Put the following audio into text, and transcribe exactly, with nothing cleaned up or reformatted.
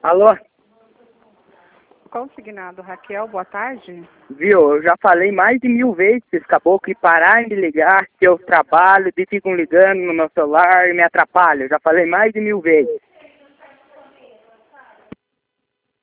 Alô? Consignado, Raquel, boa tarde. Viu, eu já falei mais de mil vezes pra esse caboclo e parar de ligar, que eu trabalho, e ficam ligando no meu celular e me atrapalham. Eu já falei mais de mil vezes.